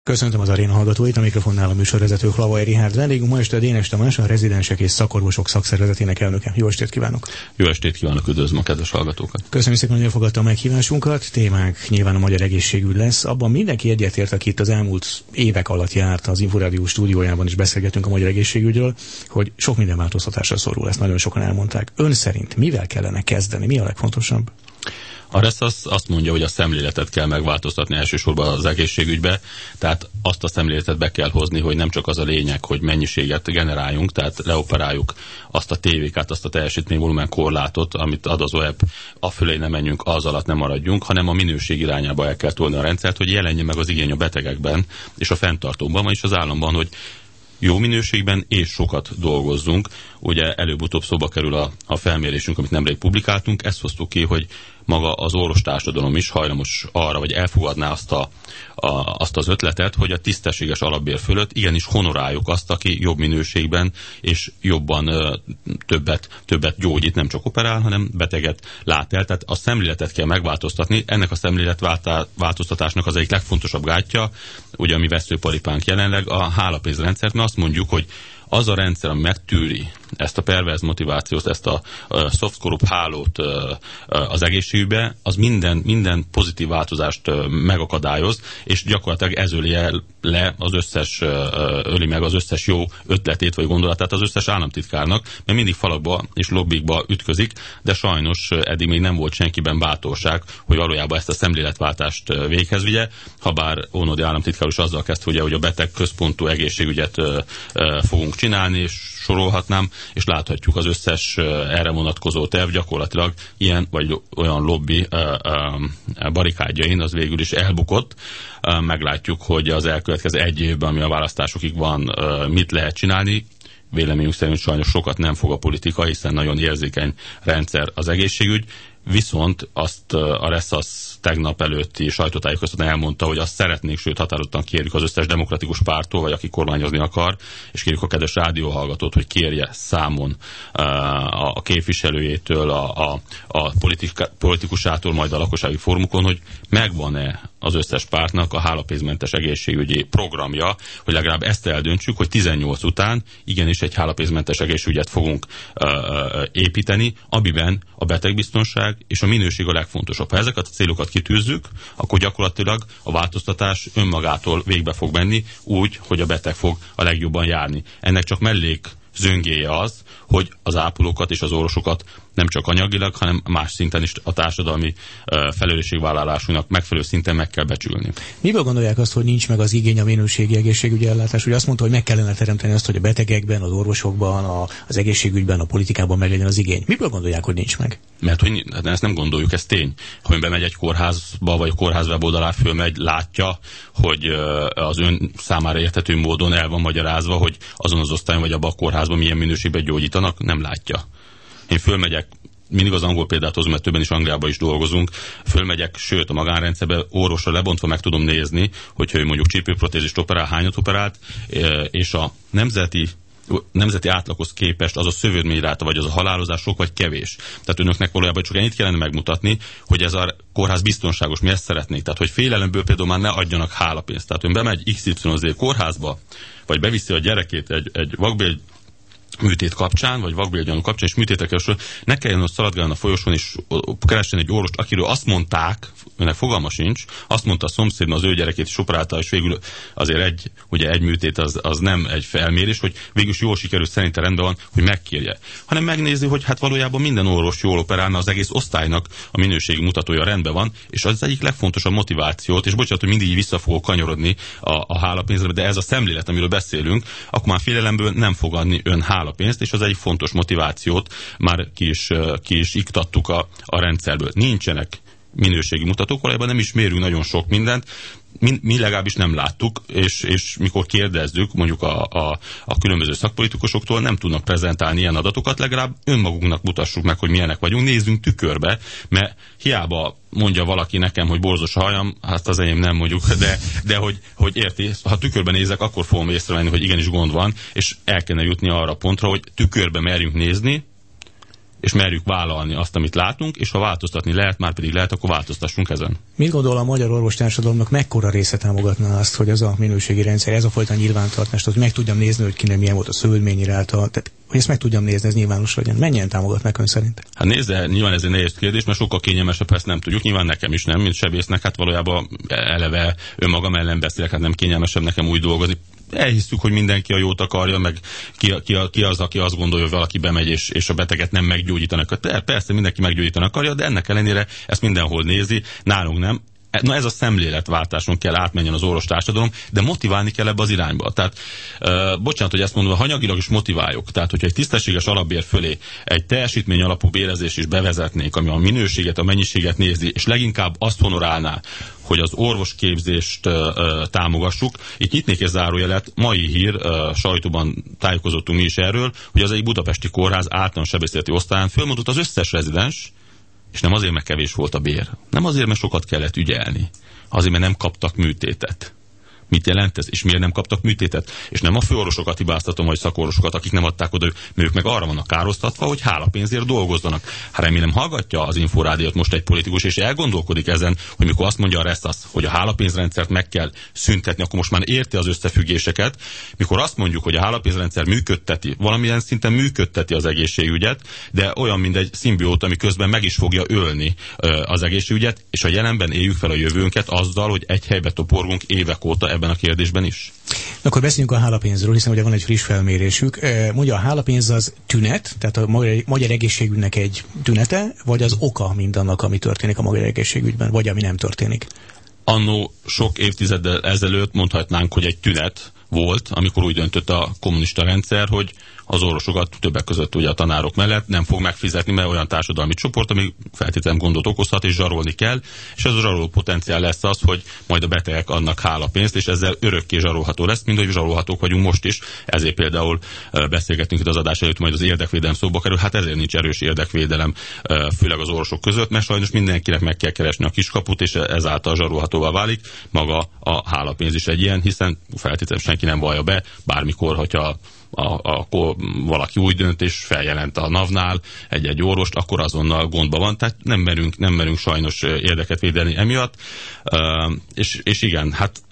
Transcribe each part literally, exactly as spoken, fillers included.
Köszöntöm az aréna hallgatóit, a mikrofonnál a műsorvezető Hlavaj Richárd. Vendégünk ma este Dénes Tamás, a rezidensek és szakorvosok szakszervezetének elnöke. Jó estét kívánok! Jó estét kívánok, üdvözlöm a kedves hallgatókat! Köszönjük szépen, hogy elfogadta a meghívásunkat. Témánk nyilván a magyar egészségügy lesz. Abban mindenki egyetért, aki itt az elmúlt évek alatt járt az Inforádió stúdiójában is beszélgetünk a magyar egészségügyről, hogy sok minden változtatásra szorul, ezt nagyon sokan elmondták. Ön szerint mivel kellene kezdeni? Mi a legfontosabb? A RESZ az azt mondja, hogy a szemléletet kell megváltoztatni elsősorban az egészségügybe, tehát azt a szemléletet be kell hozni, hogy nem csak az a lényeg, hogy mennyiséget generáljunk, tehát leoperáljuk azt a tévékát, azt a teljesítményvolumen korlátot, amit ad az o e pé, afölé nem menjünk, az alatt nem maradjunk, hanem a minőség irányába el kell tolni a rendszert, hogy jelenjen meg az igény a betegekben és a fenntartókban, vagyis az államban, hogy jó minőségben és sokat dolgozzunk. Ugye előbb-utóbb szóba kerül a, a felmérésünk, amit nemrég publikáltunk, ezt hoztuk ki, hogy maga az orvostársadalom is hajlamos arra, vagy elfogadná azt, a, a, azt az ötletet, hogy a tisztességes alapbér fölött igenis honoráljuk azt, aki jobb minőségben és jobban ö, többet, többet gyógyít, nem csak operál, hanem beteget lát el. Tehát a szemléletet kell megváltoztatni. Ennek a szemléletváltoztatásnak az egyik legfontosabb gátja, ugye a mi veszőparipánk jelenleg a hálapénzrendszert, mert azt mondjuk, hogy az a rendszer, ami megtűri ezt a perverz motivációt, ezt a, a soft corrupt hálót az egészségügybe, az minden, minden pozitív változást megakadályoz, és gyakorlatilag ez öli el le az összes, öli meg az összes jó ötletét vagy gondolatát az összes államtitkárnak, mert mindig falakba és lobbikba ütközik, de sajnos eddig még nem volt senkiben bátorság, hogy valójában ezt a szemléletváltást véghez vigye, habár Ónodi államtitkár is azzal kezdte, ugye, hogy a beteg központú egészségügyet fogunk csinálni, és sorolhatnám, és láthatjuk az összes erre vonatkozó terv gyakorlatilag ilyen vagy olyan lobby barikádjain az végül is elbukott. Meglátjuk, hogy az elkövetkező egy évben, ami a választásokig van, mit lehet csinálni. Véleményünk szerint sajnos sokat nem fog a politika, hiszen nagyon érzékeny rendszer az egészségügy. Viszont azt a RESZ az tegnap előtti sajtótájékoztatón elmondta, hogy azt szeretnék, sőt határozottan kérjük az összes demokratikus pártól, vagy aki kormányozni akar, és kérjük a kedves rádióhallgatót, hogy kérje számon a képviselőjétől, a, a, a politikusától, majd a lakossági fórumokon, hogy megvan-e az összes pártnak a hálapénzmentes egészségügyi programja, hogy legalább ezt eldöntsük, hogy tizennyolc után igenis egy hálapénzmentes egészségügyet fogunk uh, építeni, amiben a betegbiztonság és a minőség a legfontosabb. Ha ezeket a célokat kitűzzük, akkor gyakorlatilag a változtatás önmagától végbe fog menni úgy, hogy a beteg fog a legjobban járni. Ennek csak mellék zöngéje az, hogy az ápolókat és az orvosokat nem csak anyagilag, hanem más szinten is a társadalmi uh, felelősségvállalásunknak megfelelő szinten meg kell becsülni. Miből gondolják azt, hogy nincs meg az igény a minőségi egészségügyi ellátás? Ugye azt mondta, hogy meg kellene teremteni azt, hogy a betegekben, az orvosokban, a, az egészségügyben, a politikában meglegyen az igény. Miből gondolják, hogy nincs meg? Mert hogy ezt nem gondoljuk, ez tény. Ha ön bemegy egy kórházba, vagy a kórház weboldalán fölmegy, látja, hogy uh, az ön számára érthető módon el van magyarázva, hogy azon az osztályon vagy abban a kórházban milyen minőségben gyógyítanak, nem látja. Én fölmegyek, mindig az angol példát hozom, mert többen is Angliában is dolgozunk, fölmegyek, sőt a magánrendszerbe orvosra lebontva meg tudom nézni, hogyha ő mondjuk csípőprotézist operál, hányat operált, és a nemzeti nemzeti átlaghoz képest az a szövődményráta, vagy az a halálozás sok vagy kevés. Tehát önöknek valójában csak ennyit kellene megmutatni, hogy ez a kórház biztonságos, mi ezt szeretnék. Tehát, hogy félelemből például már ne adjanak hálapénzt. Tehát ön bemegy iksz ipszilon zé kórházba, vagy beviszi a gyerekét egy, egy vakbél műtét kapcsán, vagy vakbélgyanú kapcsán, és műtétekkel ne kelljen, hogy szaladgáljon a folyosón, és keressen egy orvost, akiről azt mondták, önnek fogalma sincs, azt mondta a szomszédban az ő gyerekét is operálta, és végül azért egy, ugye egy műtét az, az nem egy felmérés, hogy végül jól sikerült, szerintem rendben van, hogy megkérje. Hanem megnézi, hogy hát valójában minden orvos jól operálna, az egész osztálynak a minőségi mutatója rendben van, és az egyik legfontosabb motivációt, és bocsánat, hogy mindig így vissza fogok kanyarodni a, a hálapénzre, de ez a szemlélet, amiről beszélünk, akkor már félelemből nem fog adni ön hálapénzt, és az egy fontos motivációt már ki is, ki is iktattuk a, a rendszerből. Nincsenek minőségi mutatók, valójában nem is mérünk nagyon sok mindent, mi, mi legalábbis nem láttuk, és, és mikor kérdezzük mondjuk a, a, a különböző szakpolitikusoktól, nem tudnak prezentálni ilyen adatokat, legalább önmagunknak mutassuk meg, hogy milyenek vagyunk, nézzünk tükörbe, mert hiába mondja valaki nekem, hogy borzos a hajam, hát az enyém nem mondjuk, de, de hogy, hogy érti, ha tükörben nézek, akkor fogom észrevenni, hogy igenis gond van, és el kellene jutni arra a pontra, hogy tükörbe merjünk nézni, és merjük vállalni azt, amit látunk, és ha változtatni lehet, már pedig lehet, akkor változtassunk ezen. Mit gondol, a magyar orvostársadalomnak mekkora része támogatná azt, hogy ez a minőségi rendszer, ez a fajta nyilvántartást, hogy meg tudjam nézni, hogy kinek milyen volt a szövődményirálta, tehát hogy ezt meg tudjam nézni, ez nyilvános legyen. Mennyien támogatnak ön szerint? Hát nézze, nyilván ez egy nehéz kérdés, mert sokkal kényelmesebb, ha ezt nem tudjuk. Nyilván nekem is nem, mint sebésznek, hát valójában eleve önmagam ellen beszélek, hát nem kényelmesebb nekem úgy dolgozni. Elhisztük, hogy mindenki a jót akarja, meg ki, ki, ki az, aki azt gondolja, hogy valaki bemegy, és, és a beteget nem meggyógyítanak. Persze mindenki meggyógyítani akarja, de ennek ellenére ezt mindenhol nézi, nálunk nem. Na ez a szemléletváltáson kell átmenjen az orvostársadalom, de motiválni kell ebbe az irányba. Tehát, uh, bocsánat, hogy ezt mondom, hanyagilag is motiváljuk. Tehát, hogyha egy tisztességes alapbér fölé egy teljesítmény alapú bérezést is bevezetnék, ami a minőséget, a mennyiséget nézi, és leginkább azt honorálná, hogy az orvosképzést uh, uh, támogassuk. Itt nyitnék egy zárójelet, mai hír, uh, sajtóban tájékozottunk mi is erről, hogy az egy budapesti kórház általános sebészeti osztályán fölmondott az összes rezidens, és nem azért, mert kevés volt a bér. Nem azért, mert sokat kellett ügyelni. Azért, mert nem kaptak műtétet. Mit jelent ez? És miért nem kaptak műtétet? És nem a főorvosokat hibáztatom, vagy szakorvosokat, akik nem adták oda, ők meg arra vannak károztatva, hogy hálapénzért dolgozzanak. Hát remélem hallgatja az Inforádiót most egy politikus, és elgondolkodik ezen, hogy mikor azt mondja a Resztasz, hogy a hálapénzrendszert meg kell szüntetni, akkor most már érti az összefüggéseket. Mikor azt mondjuk, hogy a hálapénzrendszer működteti, valamilyen szinten működteti az egészségügyet, de olyan, mint egy szimbióta, ami közben meg is fogja ölni az egészségügyet, és a jelenben éljük fel a jövőnket azzal, hogy egy helybe toporgunk évek óta ebben a kérdésben is. Akkor beszéljünk a hálapénzről, hiszen ugye van egy friss felmérésük. Mondja, a hálapénz az tünet, tehát a magyar, magyar egészségügynek egy tünete, vagy az oka mindannak, ami történik a magyar egészségügyben, vagy ami nem történik? Annó sok évtizeddel ezelőtt mondhatnánk, hogy egy tünet volt, amikor úgy döntött a kommunista rendszer, hogy az orvosokat többek között ugye a tanárok mellett nem fog megfizetni, mert olyan társadalmi csoport, ami feltétlenül gondot okozhat, és zsarolni kell, és ez a zsaroló potenciál lesz az, hogy majd a betegek adnak hálapénzt, és ezzel örökké zsarolható lesz, mint hogy zsarolhatók vagyunk most is. Ezért például beszélgetünk itt az adás előtt, majd az érdekvédelem szóba kerül, hát ezért nincs erős érdekvédelem, főleg az orvosok között, mert sajnos mindenkinek meg kell keresni a kiskaput, és ezáltal zsarolhatóvá válik. Maga a hálapénz is egy ilyen, hiszen feltétlenül senki nem vallja be, bármikor, hogyha A, akkor valaki úgy dönt és feljelent a NAV-nál egy-egy orvost, akkor azonnal gondba van, tehát nem merünk, nem merünk sajnos érdeket védeni emiatt. Uh, és, és igen, hát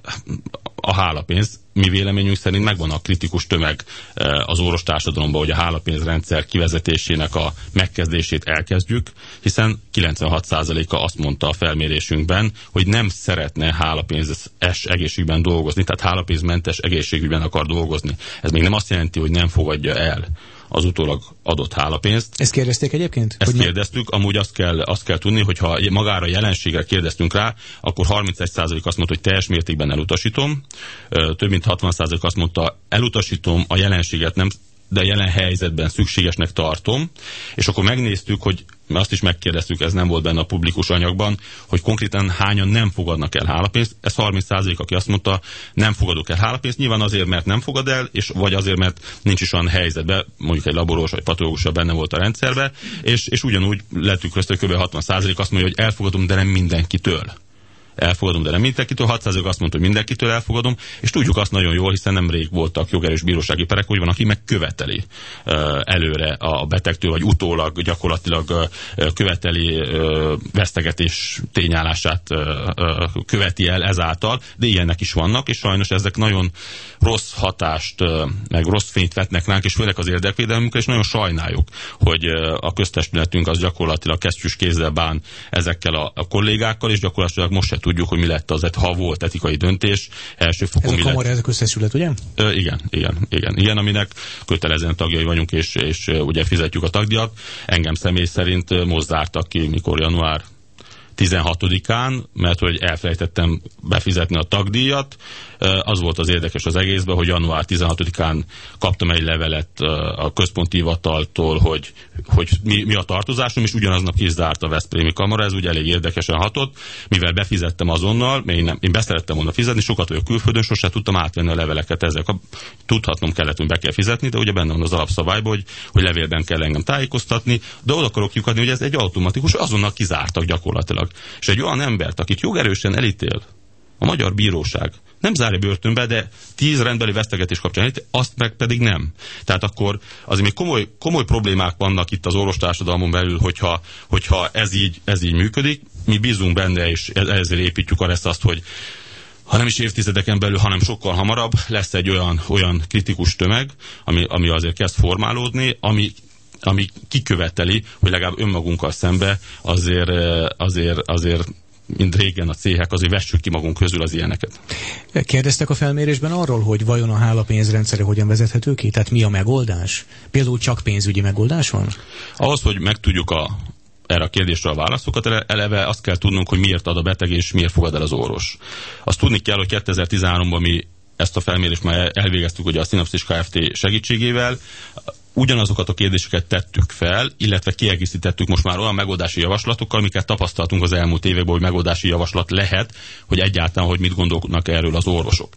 a hálapénz, mi véleményünk szerint megvan a kritikus tömeg az orvostársadalomban, hogy a hálapénzrendszer kivezetésének a megkezdését elkezdjük, hiszen kilencvenhat százaléka azt mondta a felmérésünkben, hogy nem szeretne hálapénzes egészségügyben dolgozni, tehát hálapénzmentes egészségügyben akar dolgozni. Ez még nem azt jelenti, hogy nem fogadja el az utólag adott hálapénzt. Ezt kérdezték egyébként? Ezt hogy kérdeztük, amúgy azt kell, azt kell tudni, hogy ha magára jelenségre kérdeztünk rá, akkor harmincegy százalék azt mondta, hogy teljes mértékben elutasítom, több mint hatvan százalék azt mondta, elutasítom a jelenséget, nem, de jelen helyzetben szükségesnek tartom, és akkor megnéztük, hogy azt is megkérdeztük, ez nem volt benne a publikus anyagban, hogy konkrétan hányan nem fogadnak el hálapénzt. Ez harminc százalék, aki azt mondta, nem fogadok el hálapénzt, nyilván azért, mert nem fogad el, és vagy azért, mert nincs is olyan helyzetben, mondjuk egy laborós vagy patológus benne volt a rendszerbe, és, és ugyanúgy letükrözte, hogy kb. hatvan százalék azt mondja, hogy elfogadom, de nem mindenkitől. Elfogadom, de nem mindenkitől, hat százalék azt mondta, hogy mindenkitől elfogadom, és tudjuk azt nagyon jól, hiszen nemrég voltak jogerős bírósági perek, hogy van, aki megköveteli uh, előre a betegtől, vagy utólag gyakorlatilag uh, követeli uh, vesztegetés tényállását uh, uh, követi el ezáltal, de ilyenek is vannak, és sajnos ezek nagyon rossz hatást, uh, meg rossz fényt vetnek ránk, és főleg az érdekvédelmünkre, és nagyon sajnáljuk, hogy uh, a köztestületünk az gyakorlatilag kesztyűs kézzel bán ezekkel a, a kollégákkal, és gyakorlatilag most se tudjuk, hogy mi lett az, ha volt etikai döntés, elsőfokon. Ez a kamara, ez a köztestület, ugye? Ö, igen, igen, igen. Igen, aminek kötelezően tagjai vagyunk, és, és ugye fizetjük a tagdíjat. Engem személy szerint most zártak ki, mikor január tizenhatodikán, mert hogy elfelejtettem befizetni a tagdíjat. Az volt az érdekes az egészben, hogy január tizenhatodikán kaptam egy levelet a központi hivataltól, hogy, hogy mi, mi a tartozásom, és ugyanaznap ki is zárt a veszprémi kamara, ez ugye elég érdekesen hatott, mivel befizettem azonnal, mert én, nem, én beszerettem volna fizetni, sokat vagyok külföldön, sosem tudtam átvenni a leveleket, ezek a, tudhatnom kellett, hogy be kell fizetni, de ugye benne van az alapszabályban, hogy, hogy levélben kell engem tájékoztatni, de oda akarok lyukadni, hogy ez egy automatikus, azonnal kizártak gyakorlatilag. És egy olyan embert, akit jogerősen elítél a magyar bíróság, nem zárja börtönbe, de tíz rendbeli vesztegetés kapcsán, azt meg pedig nem. Tehát akkor azért még komoly, komoly problémák vannak itt az orvostársadalmon belül, hogyha, hogyha ez, így, ez így működik. Mi bízunk benne, és ezzel építjük a azt, hogy ha nem is évtizedeken belül, hanem sokkal hamarabb lesz egy olyan, olyan kritikus tömeg, ami, ami azért kezd formálódni, ami ami kiköveteli, hogy legalább önmagunkkal szembe azért, azért, azért mint régen a céhek, azért vessük ki magunk közül az ilyeneket. Kérdeztek a felmérésben arról, hogy vajon a hálapénzrendszere hogyan vezethető ki? Tehát mi a megoldás? Például csak pénzügyi megoldás van? Ahhoz, hogy megtudjuk a, erre a kérdésre a válaszokat, eleve azt kell tudnunk, hogy miért ad a beteg és miért fogad el az orvos. Azt tudni kell, hogy kétezer-tizenháromban mi ezt a felmérést már elvégeztük ugye a Synopsis Kft. Segítségével, ugyanazokat a kérdéseket tettük fel, illetve kiegészítettük most már olyan megoldási javaslatokkal, amiket tapasztaltunk az elmúlt években, hogy megoldási javaslat lehet, hogy egyáltalán, hogy mit gondolnak erről az orvosok.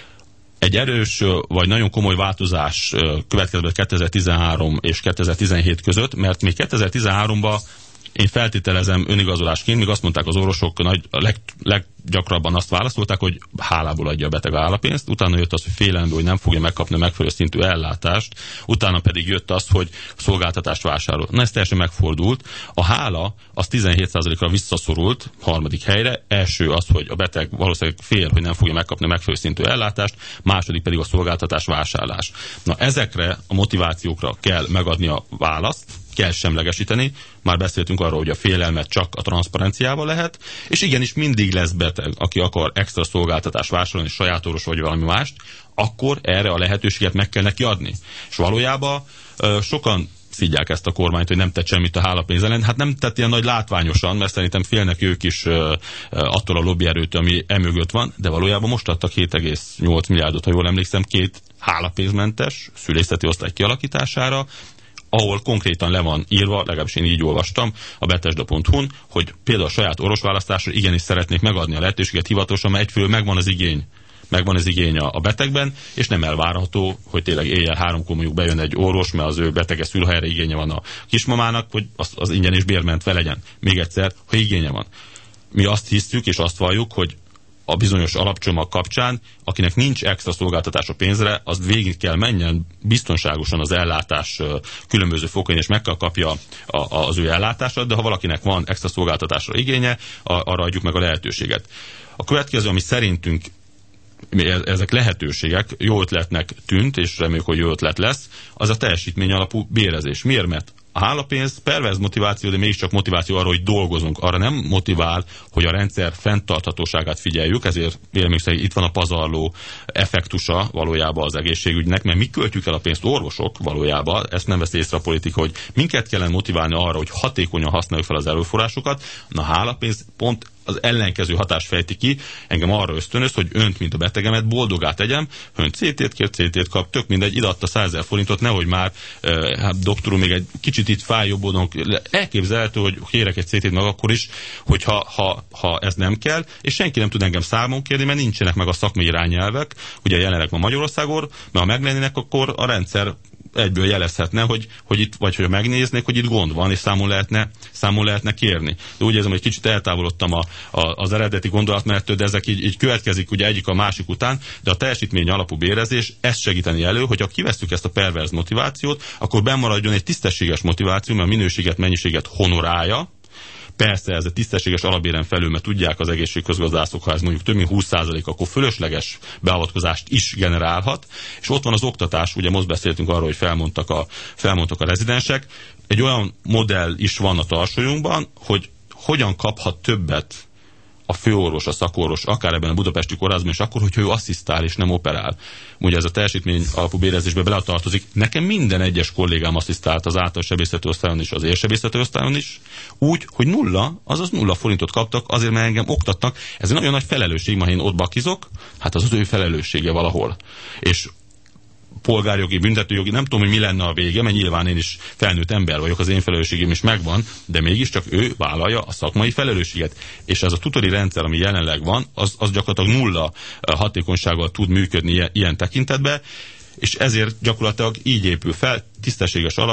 Egy erős vagy nagyon komoly változás következett kétezer-tizenhárom és kétezer-tizenhét között, mert még kétezer-tizenháromban én feltételezem önigazolásként, még azt mondták az orvosok, nagy, a leg, leggyakrabban azt válaszolták, hogy hálából adja a beteg a hálapénzt, utána jött az, hogy félelemből, hogy nem fogja megkapni a megfelelő szintű ellátást, utána pedig jött az, hogy szolgáltatást vásárol. Na ez teljesen megfordult. A hála az tizenhét százalékra visszaszorult harmadik helyre. Első az, hogy a beteg valószínűleg fél, hogy nem fogja megkapni a megfelelő szintű ellátást, második pedig a szolgáltatás vásárlás. Na ezekre a motivációkra kell megadni a választ, kell semlegesíteni. Már beszéltünk arról, hogy a félelmet csak a transzparenciával lehet, és igenis mindig lesz beteg, aki akar extra szolgáltatást vásárolni, saját orvos vagy valami mást, akkor erre a lehetőséget meg kell neki adni. És valójában sokan szidják ezt a kormányt, hogy nem tett semmit a hálapénz ellen. Hát nem tett ilyen nagy látványosan, mert szerintem félnek ők is attól a lobbyerőtől, ami emögött van, de valójában most adtak hét egész nyolc milliárdot, ha jól emlékszem, két hálapénzmentes szülészeti osztály kialakítására, ahol konkrétan le van írva, legalábbis én így olvastam, a betesda pont hu-n, hogy például a saját orvosválasztásra igenis szeretnék megadni a lehetőséget hivatalosan, mert egyfelől megvan az igény. Megvan az igény a betegben, és nem elvárható, hogy tényleg éjjel háromkor mondjuk bejön egy orvos, mert az ő betege szülőhelyre igénye van a kismamának, hogy az, az ingyen és bérmentve legyen. Még egyszer, ha igénye van. Mi azt hisztük és azt valljuk, hogy a bizonyos alapcsomag kapcsán, akinek nincs extra szolgáltatás a pénzre, az végig kell menjen biztonságosan az ellátás különböző fokain, és meg kell kapja a, a, az ő ellátását, de ha valakinek van extra szolgáltatásra igénye, a, arra adjuk meg a lehetőséget. A következő, ami szerintünk ezek lehetőségek jó ötletnek tűnt, és reméljük, hogy jó ötlet lesz, az a teljesítmény alapú bérezés. Miért? Mert a hálapénz perverz motiváció, de mégiscsak motiváció arra, hogy dolgozunk. Arra nem motivál, hogy a rendszer fenntarthatóságát figyeljük, ezért vélemény szerint itt van a pazarló effektusa valójában az egészségügynek, mert mi költjük el a pénzt, orvosok valójában, ezt nem vesz észre a politika, hogy minket kellene motiválni arra, hogy hatékonyan használjuk fel az erőforrásokat. Na, a hálapénz pont az ellenkező hatást fejti ki, engem arra ösztönöz, hogy önt, mint a betegemet boldogá tegyem, ön cé tét kér, cé tét kap, tök mindegy, ideadta százezer forintot, nehogy már, eh, hát doktorom, még egy kicsit itt fáj jobbodon, elképzelhető, hogy kérek egy cé tét meg akkor is, hogyha ha, ha ez nem kell, és senki nem tud engem számon kérni, mert nincsenek meg a szakmai irányelvek, ugye jelenleg van Magyarországon, mert ha meglennének, akkor a rendszer egyből jelezhetne, hogy, hogy itt, vagy hogy megnéznék, hogy itt gond van, és számon lehetne, számon lehetne kérni. De úgy érzem, hogy kicsit eltávolodtam a, a, az eredeti gondolatmenettől, de ezek így, így következik ugye egyik a másik után, de a teljesítmény alapú bérezés ezt segíteni elő, hogy ha kivesszük ezt a perverz motivációt, akkor bennmaradjon egy tisztességes motiváció, mert a minőséget, mennyiséget honorálja. Persze ez a tisztességes alapbéren felül, mert tudják az egészségközgazdászok, ha ez mondjuk több mint húsz százalék, akkor fölösleges beavatkozást is generálhat. És ott van az oktatás, ugye most beszéltünk arról, hogy felmondtak a, felmondtak a rezidensek. Egy olyan modell is van a tarsolyunkban, hogy hogyan kaphat többet a főorvos, a szakorvos, akár ebben a budapesti kórházban, és akkor, hogyha ő asszisztál és nem operál. Ugye ez a teljesítmény alapú bérezésbe beletartozik. Nekem minden egyes kollégám asszisztált az általános sebészeti osztályon is, az érsebészeti osztályon is, úgy, hogy nulla, azaz nulla forintot kaptak, azért, mert engem oktattak. Ez egy nagyon nagy felelősség, ha én ott bakizok, hát az az ő felelőssége valahol. És polgárjogi, büntetőjogi, nem tudom, hogy mi lenne a vége, mert nyilván én is felnőtt ember vagyok, az én felelősségem is megvan, de mégiscsak ő vállalja a szakmai felelősséget. És ez a tutori rendszer, ami jelenleg van, az, az gyakorlatilag nulla hatékonysággal tud működni ilyen, ilyen tekintetben, és ezért gyakorlatilag így épül fel, tisztességes alapbér,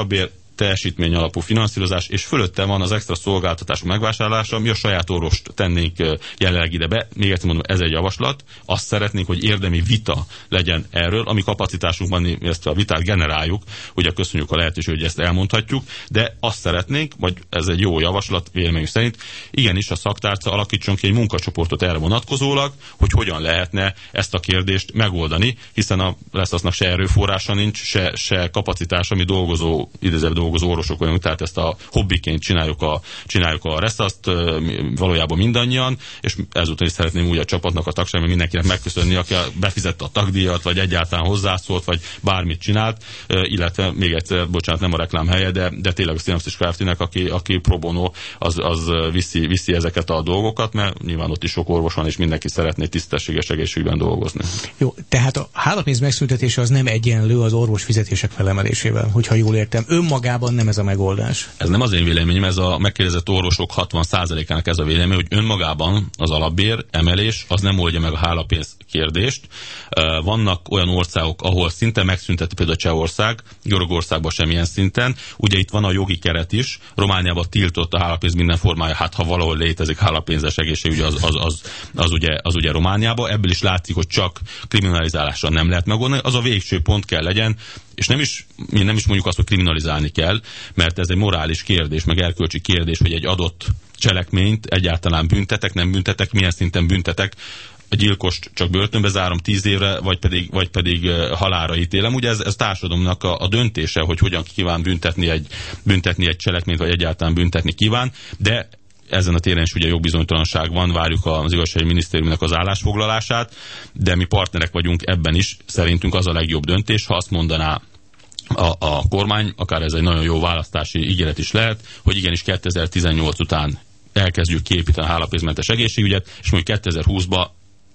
teljesítmény alapú finanszírozás, és fölötte van az extra szolgáltatások megvásárlása, mi a saját orvost tennénk jelenleg ide be. Még egyszer mondom, ez egy javaslat. Azt szeretnénk, hogy érdemi vita legyen erről, ami kapacitásunkban mi ezt a vitát generáljuk, ugye köszönjük a lehetőséget, hogy ezt elmondhatjuk, de azt szeretnénk, vagy ez egy jó javaslat véleményünk szerint, igenis a szaktárca alakítson ki egy munkacsoportot erre vonatkozólag, hogy hogyan lehetne ezt a kérdést megoldani, hiszen a Reszasznak se erőforrása nincs, se, se kapacitása, mi dolgozó, idézőbb dolgozó orvosok vagyunk, tehát ezt a hobbiként csináljuk a, csináljuk a Reszaszt valójában mindannyian, és ezúttal is szeretném úgy a csapatnak, a tagságnak, mindenkinek megköszönni, aki befizette a tagdíjat, vagy egyáltalán hozzászólt, vagy bármit csinált, illetve még egyszer, bocsánat, nem a reklám helye, de, de tényleg a Synopsis Craftinek, aki, aki pro bono, az, az viszi, viszi ezeket a dolgokat, mert nyilván ott is sok orvos van, és mindenki szeretné tisztességes egészségben dolgozni. Jó, tehát a hálapénz megszüntetése az nem egyenlő az orvos fizetések felemelésével, hogyha jól értem. Önmagában nem ez a megoldás. Ez nem az én véleményem, ez a megkérdezett orvosok hatvan százalékának ez a vélemény, hogy önmagában az alapbér emelés az nem oldja meg a hálapénz kérdést. Vannak olyan országok, ahol szinte megszünteti, például Csehország, Görögországban semmilyen szinten. Ugye itt van a jogi keret is, Romániában tiltott a hálapénz minden formája, hát ha valahol létezik hálapénzes egészségügy, az, az, az, az, ugye, az ugye Romániában. Ebből is látszik, hogy csak kriminalizálással nem lehet megoldani. Az a végső pont kell legyen, és nem is, mi nem is mondjuk azt, hogy kriminalizálni kell, mert ez egy morális kérdés, meg erkölcsi kérdés, hogy egy adott cselekményt egyáltalán büntetek, nem büntetek, milyen szinten büntetek, a gyilkost csak börtönbe zárom tíz évre, vagy pedig, vagy pedig halálra ítélem. Ugye ez, ez társadalomnak a, a döntése, hogy hogyan kíván büntetni egy, büntetni egy cselekményt, vagy egyáltalán büntetni kíván, de ezen a téren is ugye jogbizonytalanság van, várjuk az igazságügyi minisztériumnak az állásfoglalását, de mi partnerek vagyunk ebben is, szerintünk az a legjobb döntés, ha azt mondaná a, a kormány, akár ez egy nagyon jó választási ígéret is lehet, hogy igenis kétezer-tizennyolc után elkezdjük kiépíteni a hálapénzmentes egészségügyet, és mondjuk kétezer-húszban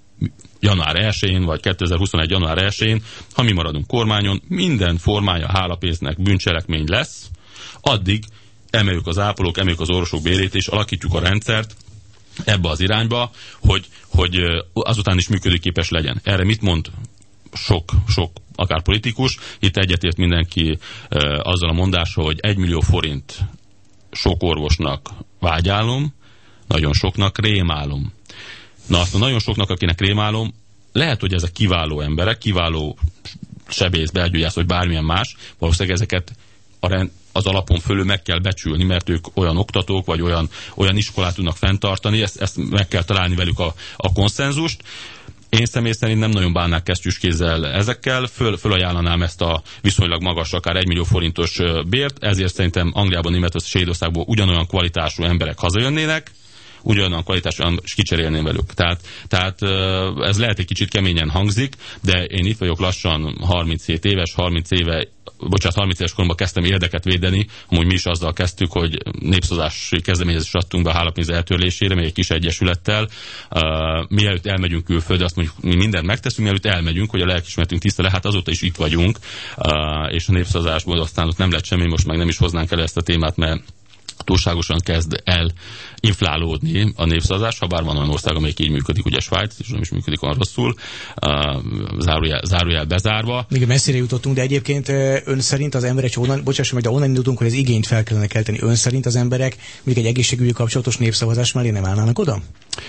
január elsején, vagy kétezer-huszonegy január elsején, ha mi maradunk kormányon, minden formája hálapénznek bűncselekmény lesz, addig emeljük az ápolók, emeljük az orvosok bérét, és alakítjuk a rendszert ebbe az irányba, hogy, hogy azután is működőképes legyen. Erre mit mond sok, sok akár politikus? Itt egyetért mindenki e, azzal a mondással, hogy egymillió forint sok orvosnak vágyálom, nagyon soknak rémálom. Na azt nagyon soknak, akinek rémálom, lehet, hogy ezek kiváló emberek, kiváló sebész, belgyógyász, vagy bármilyen más, valószínűleg ezeket a rend, az alapon fölül meg kell becsülni, mert ők olyan oktatók, vagy olyan, olyan iskolát tudnak fenntartani, ezt, ezt meg kell találni velük a, a konszenzust. Én személy szerint nem nagyon bánnák kesztyűskézzel ezekkel, föl, fölajánlanám ezt a viszonylag magas, akár egymillió forintos bért, ezért szerintem Angliában, Németországban, Svédországból ugyanolyan kvalitású emberek hazajönnének, ugyanolyan kvalitásúan kicserélném velük. Tehát, tehát ez lehet egy kicsit keményen hangzik, de én itt vagyok lassan harminchét éves, harminc éve, bocsánat, harminc éves koromban kezdtem érdeket védeni, amúgy mi is azzal kezdtük, hogy népszavazási kezdeményezést adtunk be a hálapénz eltörlésére, még egy kis egyesülettel. Uh, mielőtt elmegyünk külföldre, azt mondjuk, mi mindent megteszünk, mielőtt elmegyünk, hogy a lelkismeretünk tiszta le, hát azóta is itt vagyunk, uh, és a népszavazásból aztán ott nem lett semmi, most meg nem is hoznánk el ezt a témát, mert túlságosan kezd el inflálódni a népszavazás, ha bár van olyan ország, amelyik így működik, ugye Svájc, és nem is működik olyan rosszul, uh, zárójel, zárójel bezárva. Még messzire jutottunk, de egyébként ön szerint az emberek, onnan, bocsássam meg, de onnan indultunk, hogy az igényt fel kellene kelteni. Ön szerint az emberek még egy egészségügyi kapcsolatos népszavazás mellé nem állnának oda?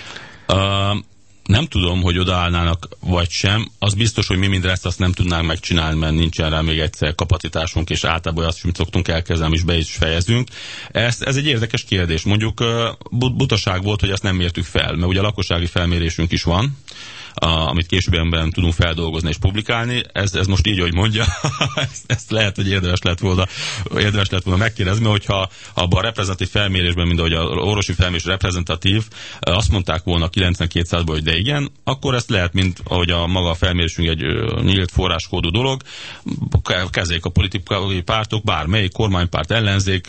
Uh, Nem tudom, hogy odaállnának vagy sem. Az biztos, hogy mi mindre ezt azt nem tudnánk megcsinálni, mert nincsen rá még egyszer kapacitásunk, és általában azt sem szoktunk elkezdeni, és be is fejezünk. Ez, ez egy érdekes kérdés. Mondjuk butaság volt, hogy ezt nem mértük fel, mert ugye a lakossági felmérésünk is van, A, amit későbben tudunk feldolgozni és publikálni. Ez, ez most így, hogy mondja, ezt, ezt lehet, hogy érdemes lett volna, érdemes lett volna megkérdezni, hogyha abban a reprezentatív felmérésben, mint ahogy a orvosi felmérés reprezentatív, azt mondták volna kilencvenkét százalékban, hogy de igen, akkor ezt lehet, mint ahogy a maga a felmérésünk egy nyílt forráskódú dolog, kezdjék a politikai pártok, bármelyik kormánypárt, ellenzék,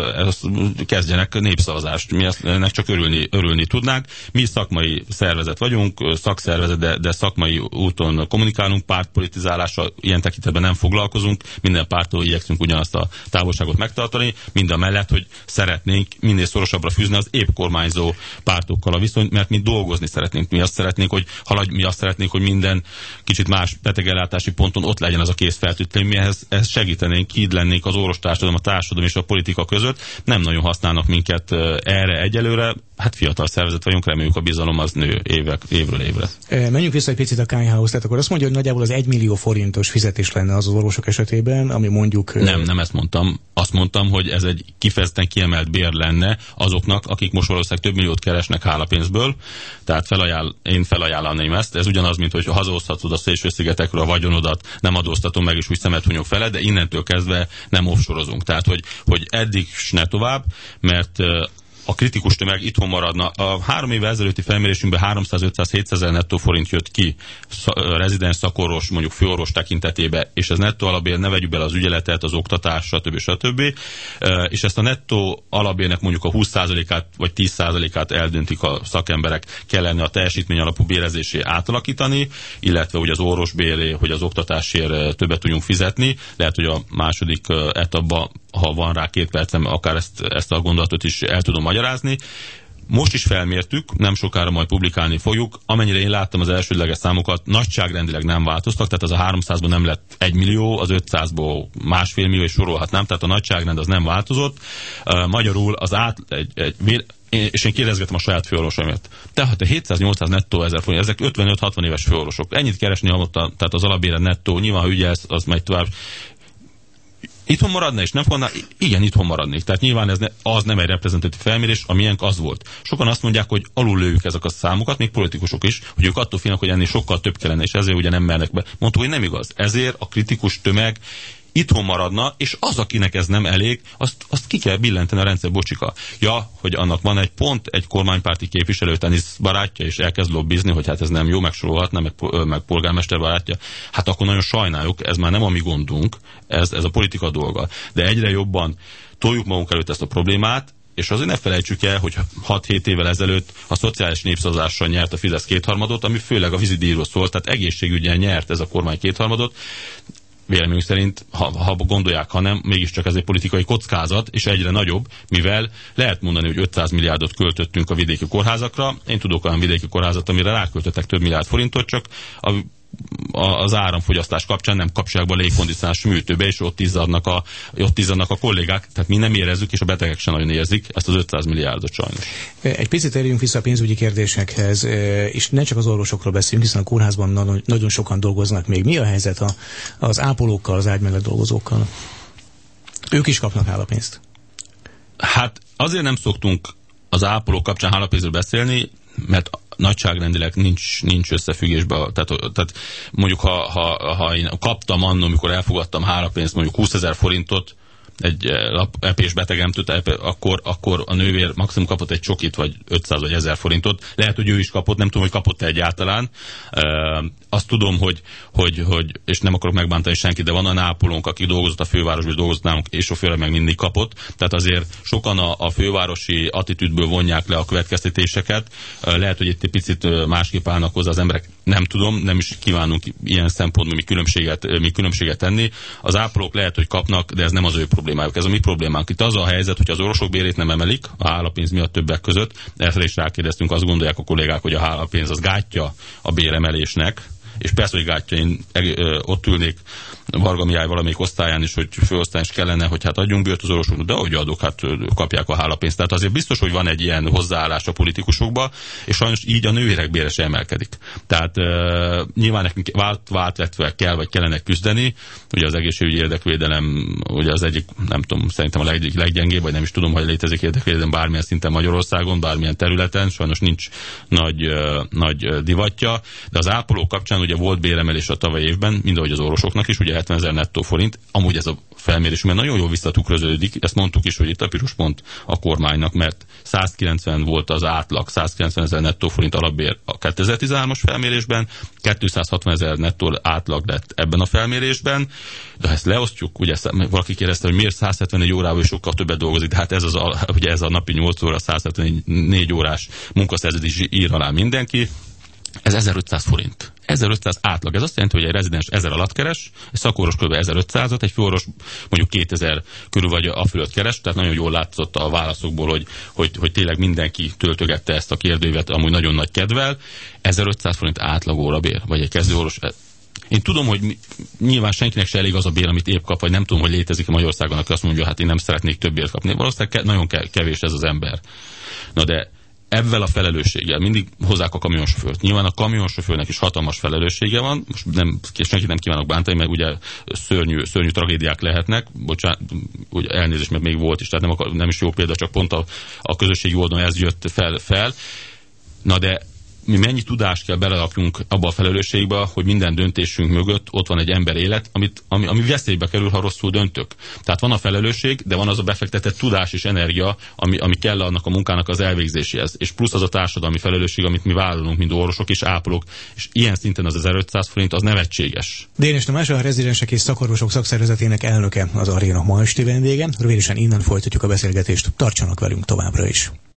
kezdjenek népszavazást. Mi ennek csak örülni, örülni tudnánk. Mi szakmai szervezet vagyunk, szakszervezet, de, de szakmai úton kommunikálunk, pártpolitizálással ilyen tekintetben nem foglalkozunk, minden pártól igyekszünk ugyanazt a távolságot megtartani, mind a mellett, hogy szeretnénk minél szorosabbra fűzni az épp kormányzó pártokkal a viszonyt, mert mi dolgozni szeretnénk. Mi azt szeretnénk, hogy haladj, mi azt szeretnénk, hogy minden kicsit más betegellátási ponton ott legyen az a készfertőtlen, mi ehhez, ehhez segítenénk, híd lennénk az orvostársadalom, a társadalom és a politika között. Nem nagyon használnak minket erre egyelőre. Hát fiatal szervezet vagyunk, reméljük a bizalom az nő évek, évről évre. Menjünk vissza egy picit a ká há-hoz, tehát akkor azt mondja, hogy nagyjából az egymillió forintos fizetés lenne az az orvosok esetében, ami mondjuk... Nem, nem ezt mondtam. Azt mondtam, hogy ez egy kifejezetten kiemelt bér lenne azoknak, akik most valószínűleg több milliót keresnek hálapénzből, tehát felajánl, én felajánlanám ezt. Ez ugyanaz, mint hogy hazahozhatod a szélső-szigetekről a vagyonodat, nem adóztatom meg, és úgy szemet hunyok fele, de innentől kezdve nem offshore-ozunk. Tehát, hogy, hogy eddig s ne tovább, mert a kritikus tömeg itthon maradna. A három évvel ezelőtti felmérésünkben háromszáz-ötszáz-hétszázezer nettó forint jött ki rezidens szakorvos, mondjuk főorvos tekintetébe, és ez nettó alapbér, ne vegyük bele az ügyeletet, az oktatás, stb. stb. És ezt a nettó alapbérnek mondjuk a húsz százalékát vagy tíz százalékát eldöntik a szakemberek, kellene a teljesítmény alapú bérezésé átalakítani, illetve ugye az orvosbéré, hogy az oktatásért többet tudjunk fizetni. Lehet, hogy a második etapban, ha van rá két percem, akár ezt, ezt a gondolatot is el tudom magyarázni. Most is felmértük, nem sokára majd publikálni fogjuk. Amennyire én láttam az elsődleges számokat, nagyságrendileg nem változtak, tehát az a háromszázból nem lett egy millió, az ötszázból másfél millió, és sorolhatnám, tehát a nagyságrend az nem változott. Uh, magyarul az át, egy, egy, és én kérdezgetem a saját főorvosomat. Tehát a hétszáz-nyolcszáz nettó ezer forint, ezek ötvenöt-hatvan éves főorvosok. Ennyit keresni, tehát az alapbéred nettó, nyilván ha ügyelsz, az megy tovább. Itthon maradna és nem fogna? Igen, itthon maradnék. Tehát nyilván ez ne, az nem egy reprezentatív felmérés, amilyenk az volt. Sokan azt mondják, hogy alul lőjük ezek a számokat, még politikusok is, hogy ők attól félnek, hogy ennél sokkal több kellene, és ezért ugye nem mernek be. Mondtuk, hogy nem igaz. Ezért a kritikus tömeg itthon maradna, és az, akinek ez nem elég, azt, azt ki kell billenteni a rendszer, bocsika. Ja, hogy annak van egy pont, egy kormánypárti képviselő tenisz barátja, és elkezd lobbizni, hogy hát ez nem jó, megsorolhatna, meg, meg polgármester barátja. Hát akkor nagyon sajnáljuk, ez már nem a mi gondunk, ez, ez a politika dolga. De egyre jobban toljuk magunk előtt ezt a problémát, és azért ne felejtsük el, hogy hat-hét évvel ezelőtt a szociális népszavazással nyert a Fidesz kétharmadot, ami főleg a vízidíjról szólt, tehát egészségügyen nyert ez a kormány kétharmadot. Véleményünk szerint, ha, ha gondolják, ha nem, mégiscsak ez egy politikai kockázat, és egyre nagyobb, mivel lehet mondani, hogy ötszáz milliárdot költöttünk a vidéki kórházakra. Én tudok olyan vidéki kórházat, amire ráköltöttek több milliárd forintot, csak a, a, az áramfogyasztás kapcsán nem kapcsolják be a légkondicionálás műtőbe, és ott izzadnak a, ott izzadnak a kollégák, tehát mi nem érezzük, és a betegek sem nagyon érzik ezt az ötszáz milliárdot sajnos. Egy picit térjünk vissza a pénzügyi kérdésekhez, és ne csak az orvosokról beszélünk, hiszen a kórházban nagyon, nagyon sokan dolgoznak még. Mi a helyzet a, az ápolókkal, az ágy mellett dolgozókkal? Ők is kapnak hálapénzt? Hát azért nem szoktunk az ápolók kapcsán hálapénzről beszélni, mert nagyságrendileg nincs, nincs összefüggésben. Tehát, tehát mondjuk, ha, ha, ha én kaptam annól, amikor elfogadtam hálapénzt, mondjuk húszezer forintot, egy epés betegemtől, akkor, akkor a nővér maximum kapott egy csokit, vagy ötszáz vagy ezer forintot. Lehet, hogy ő is kapott, nem tudom, hogy kapott-e egyáltalán. E, azt tudom, hogy, hogy, hogy, és nem akarok megbántani senkit, de van a ápolónk, aki dolgozott a fővárosban, dolgozott nálunk, és sofőre meg mindig kapott. Tehát azért sokan a, a fővárosi attitűdből vonják le a következtetéseket. E, lehet, hogy itt egy picit másképp állnak hozzá az emberek. Nem tudom, nem is kívánunk ilyen szempontból mi különbséget, mi különbséget tenni. Az ápolók lehet, hogy kapnak, de ez nem az ő problémájuk. Ez a mi problémánk. Itt az a helyzet, hogy az orvosok bérét nem emelik, a hálapénz miatt többek között. Erre is rákérdeztünk, azt gondolják a kollégák, hogy a hálapénz az gátja a béremelésnek, és persze, hogy gátja, én ott ülnék Varga Mihály valamelyik osztályán is, hogy főosztályon is kellene, hogy hát adjunk bért az orvosoknak, de ahogy adok, hát kapják a hálapénzt. Tehát azért biztos, hogy van egy ilyen hozzáállás a politikusokba, és sajnos így a nővérek bére sem emelkedik. Tehát uh, nyilván nekünk vált, váltvetve kell, vagy kellene küzdeni. Ugye az egészségügyi érdekvédelem, ugye az egyik, nem tudom, szerintem a leg, leggyengébb, vagy nem is tudom, hogy létezik érdekvédelem bármilyen szinten Magyarországon, bármilyen területen, sajnos nincs nagy, uh, nagy divatja, de az ápolók kapcsán ugye volt béremelés a tavaly évben, mindahogy az orvosoknak is, ugye hetvenezer nettó forint, amúgy ez a felmérésünkben nagyon jól visszatükröződik, ezt mondtuk is, hogy itt a piros pont a kormánynak, mert százkilencven volt az átlag, százkilencven ezer nettó forint alapbér a kétezer-tizenhármas felmérésben, kétszázhatvan ezer nettó átlag lett ebben a felmérésben, de ha ezt leosztjuk, ugye valaki kérdezte, hogy miért száz hetvenegy órával és sokkal többet dolgozik, de hát ez, az a, ugye ez a napi nyolc óra, száz hetvennégy órás munkaszerződés ír alá mindenki. Ez ezerötszáz forint. ezerötszáz átlag. Ez azt jelenti, hogy egy rezidens ezer alatt keres, egy szakorvos kb. ezerötszázat, egy főorvos mondjuk kétezer körül vagy a fölött keres, tehát nagyon jól látszott a válaszokból, hogy, hogy, hogy tényleg mindenki töltögette ezt a kérdőívet, amúgy nagyon nagy kedvel. ezerötszáz forint átlag órabér, vagy egy kezdőorvos. Én tudom, hogy nyilván senkinek se elég az a bér, amit épp kap, vagy nem tudom, hogy létezik a Magyarországon, aki azt mondja, hát én nem szeretnék több bért kapni. Valószínűleg nagyon kevés ez az ember. Na de ebben a felelősséggel mindig hozzák a kamionsofőrt. Nyilván a kamionsofőrnek is hatalmas felelőssége van, most nem, senkit nem kívánok bántani, meg ugye szörnyű, szörnyű tragédiák lehetnek, bocsánat, ugye elnézést, mert még volt is, tehát nem, akar, nem is jó példa, csak pont a, a közösségi oldalon ez jött fel, fel. Na de mi mennyi tudást kell belerakjunk abba a felelősségbe, hogy minden döntésünk mögött ott van egy ember élet, amit, ami, ami veszélybe kerül, ha rosszul döntök. Tehát van a felelősség, de van az a befektetett tudás és energia, ami, ami kell annak a munkának az elvégzéséhez. És plusz az a társadalmi felelősség, amit mi vállalunk, mint orvosok és ápolók. És ilyen szinten az ezerötszáz forint az nevetséges. Dénes Tamás, a rezidensek és szakorvosok szakszervezetének elnöke, az Aréna ma esti vendége. Rövidesen innen folytatjuk a beszélgetést. Tartsanak velünk továbbra is.